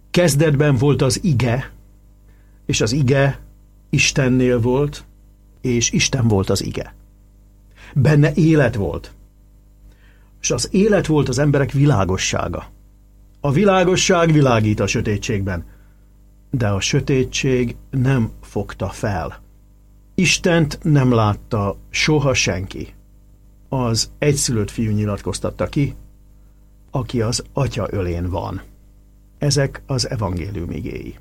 Kezdetben volt az ige, és az ige Istennél volt, és Isten volt az ige. Benne élet volt, és az élet volt az emberek világossága. A világosság világít a sötétségben, de a sötétség nem fogta fel. Istent nem látta soha senki. Az egyszülött fiú nyilatkoztatta ki, aki az Atya ölén van. Ezek az evangélium igéi.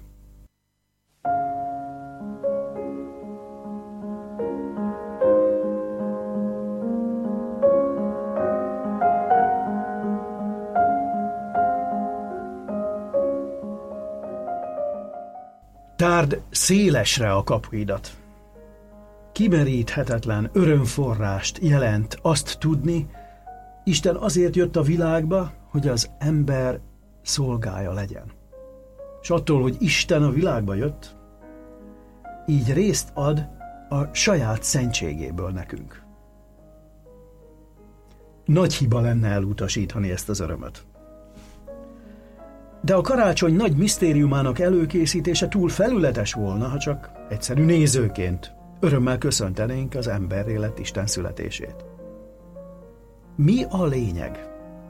Tárd szélesre a kapuidat. Kimeríthetetlen örömforrást jelent azt tudni, Isten azért jött a világba, hogy az ember szolgája legyen. És attól, hogy Isten a világba jött, így részt ad a saját szentségéből nekünk. Nagy hiba lenne elutasítani ezt az örömöt. De a karácsony nagy misztériumának előkészítése túl felületes volna, ha csak egyszerű nézőként örömmel köszöntenénk az emberré lett Isten születését. Mi a lényeg?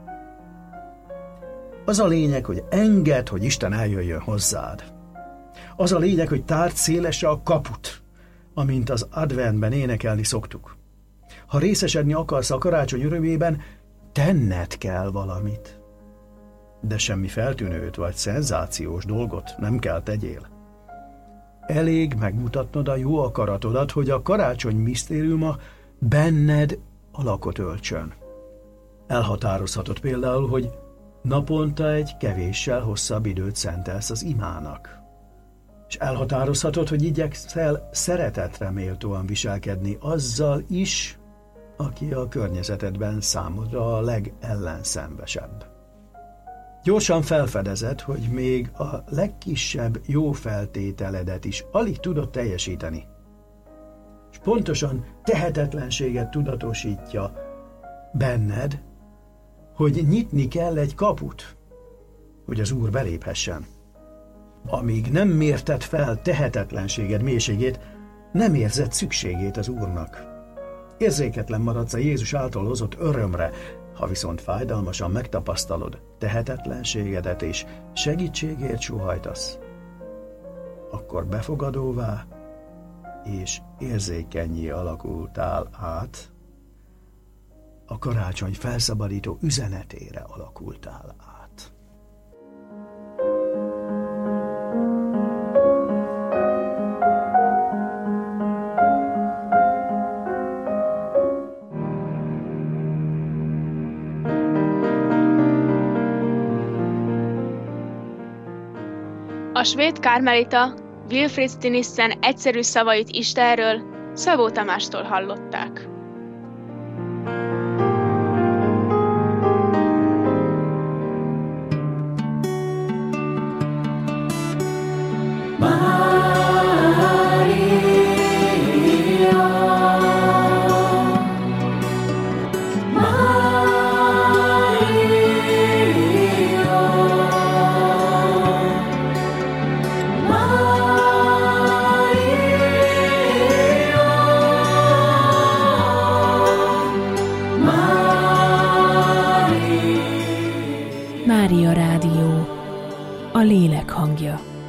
Az a lényeg, hogy engedd, hogy Isten eljöjjön hozzád. Az a lényeg, hogy tárd szélesre a kaput, amint az adventben énekelni szoktuk. Ha részesedni akarsz a karácsony örömében, tenned kell valamit. De semmi feltűnőt vagy szenzációs dolgot nem kell tegyél. Elég megmutatnod a jó akaratodat, hogy a karácsony misztériuma benned alakot öltsön. Elhatározhatod például, hogy naponta egy kevéssel hosszabb időt szentelsz az imának. És elhatározhatod, hogy igyekszel szeretetre méltóan viselkedni azzal is, aki a környezetedben számodra a legellenszenvesebb. Gyorsan felfedezed, hogy még a legkisebb jó feltételedet is alig tudod teljesíteni. És pontosan tehetetlenséget tudatosítja benned, hogy nyitni kell egy kaput, hogy az Úr beléphessen. Amíg nem mérted fel tehetetlenséged mélységét, nem érzed szükségét az Úrnak. Érzéketlen maradsz a Jézus által hozott örömre, ha viszont fájdalmasan megtapasztalod tehetetlenségedet és segítségért sóhajtasz, akkor befogadóvá és érzékennyé alakultál át, a karácsony felszabadító üzenetére alakultál át. A svéd kármelita Wilfrid Stinissen egyszerű szavait Istenről Szabó Tamástól hallották. Mária Rádió, a lélek hangja.